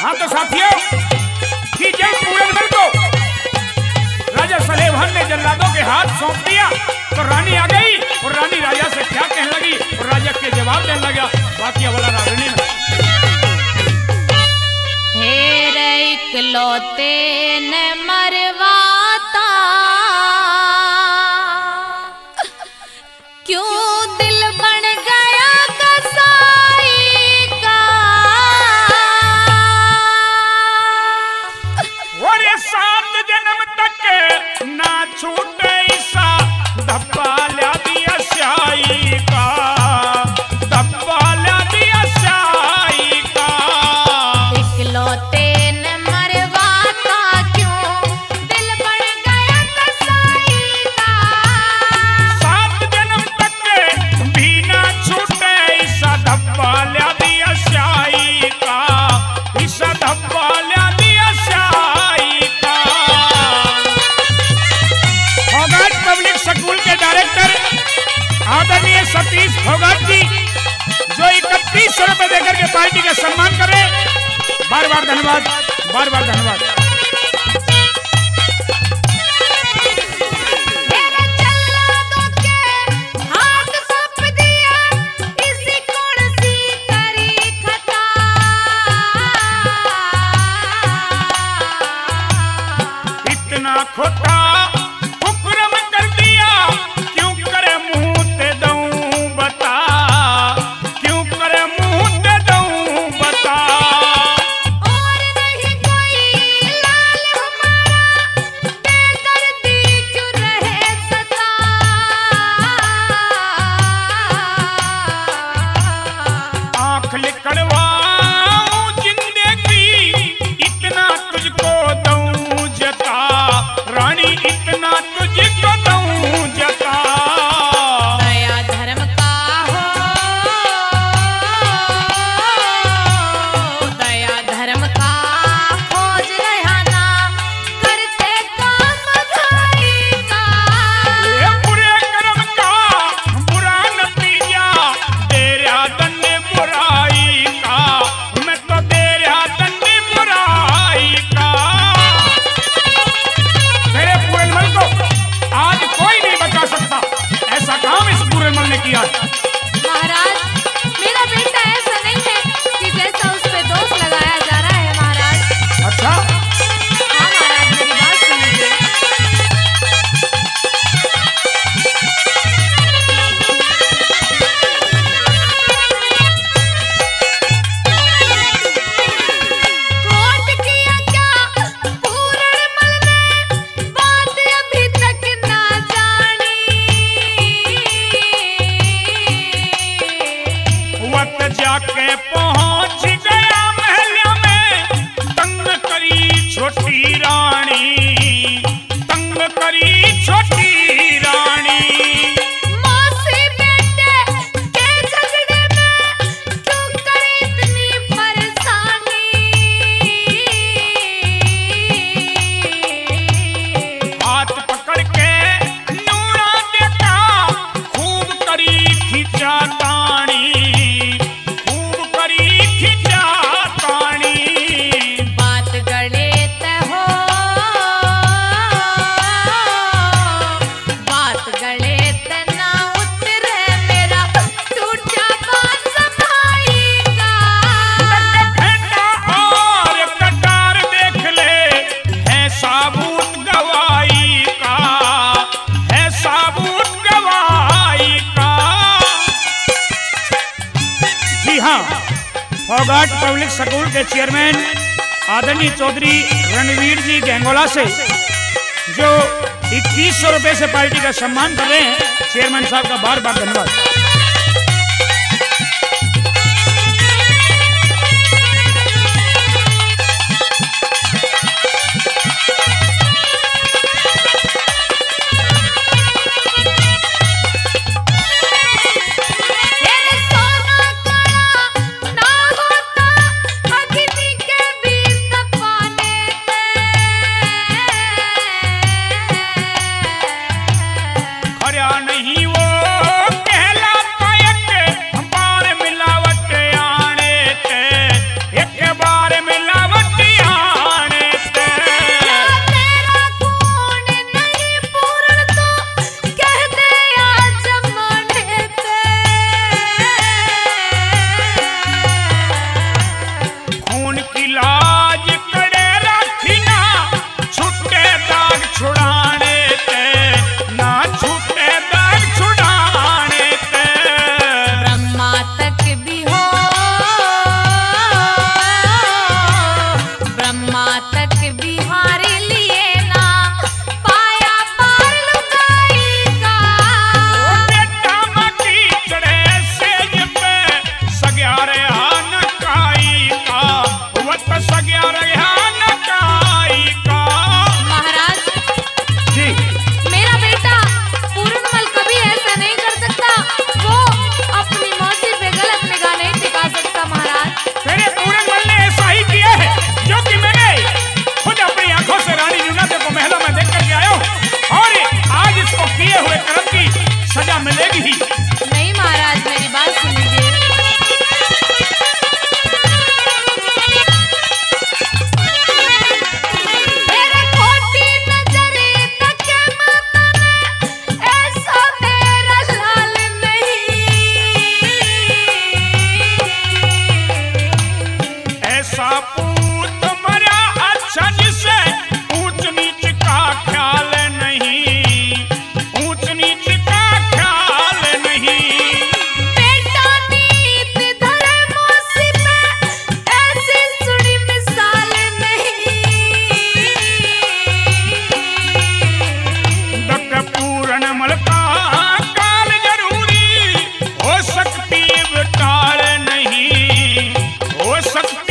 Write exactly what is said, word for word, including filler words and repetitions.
हाँ तो साथियों, कि जब पूरनमल को राजा सलेमान ने जल्लादों के हाथ सौंप दिया तो रानी आ गई और रानी राजा से क्या कहने लगी और राजा के जवाब देने लगा। बाकी वाला रानी में हेरे इकलौते ने मरवाता क्यों दिल बन गया कसाई का। और ये सात जन्म तक ना छूटे ईसा धब्बा ला दिया स्याही का, धब्बा ला दिया स्याही का। इकलौते ने मरवाता क्यों दिल बन गया कसाई का। सात जन्म तक भी ना छूटे ईसा धब्बा ला दिया स्याही का, ईसा धब्बा ला दिया स्याही का। फोगाट पब्लिक स्कूल के डायरेक्टर आदरणीय सतीश फोगाट जी जो इकतीस सौ रुपए देकर के पार्टी का सम्मान करे, बार बार धन्यवाद, बार बार धन्यवाद। मेरे जल्लादों के हाथ सौंप दिया इसी कौन सी करी खता। इतना खोटा हुक्म कर दिया क्यों करे मुंह ते दऊं बता, क्यों करे मुंह ते दऊं बता। और नहीं कोई लाल हमारा बेदर्दी क्यों रहे सदा। आंख लिकड़वाऊं जिंदगी इतना तुझको दऊं जता, रानी इतना तुझको दऊं जता। दया धर्म का हो, दया धर्म का खोज रहना करते काम भाई का। ये बुरे कर्म का बुरा नतीजा तेरा दंड बुराई का, मैं तो तेरा दंड बुराई का। तेरे पूरनमल को आज कोई नहीं बचा सकता, ऐसा काम इस पूरनमल ने किया। महाराज मेरा बेटा ऐसा नहीं है कि जैसा उस पे दोष लगाया जा रहा है महाराज। अच्छा, हाँ महाराज मेरी बात सुनिए। कोर्ट किया क्या पूरनमल ने बात अभी तक ना जानी। वक्त जाके पहुंच गया महल में, तंग करी छोटी रानी, तंग करी छोटी रानी। मौसी बेटे के झगड़े में क्यों करे इतनी परेशानी। हाथ पकड़ के नूरा देखा खूब करी खिंचा तानी, खूब करी खिंचा तानी। बात गणित हो, बात गणित ना उतरे मेरा टूट जा बात समाई का। फेंटा और कटार देख ले है साबूत गवाही का, है साबूत गवाही का। जी हाँ, फोगाट पब्लिक स्कूल के चेयरमैन आदरणीय चौधरी रणवीर जी गंगोला से जो इक्कीस सौ रुपए से पार्टी का सम्मान कर रहे हैं, चेयरमैन साहब का बार बार धन्यवाद। तेरे सोना कड़ा ना होता अग्नि के बीच तपाने खरा नहीं वो कहला ऐसा पूत मरा अच्छा जिसे ऊंच नीच का ख्याल नहीं, ऊंच नीच का ख्याल नहीं। बेटा नीत धर्म से ऐसी सुनी मिसाल नहीं। दक पूर्ण मल का काल जरूरी हो सकती टाल नहीं, हो सकती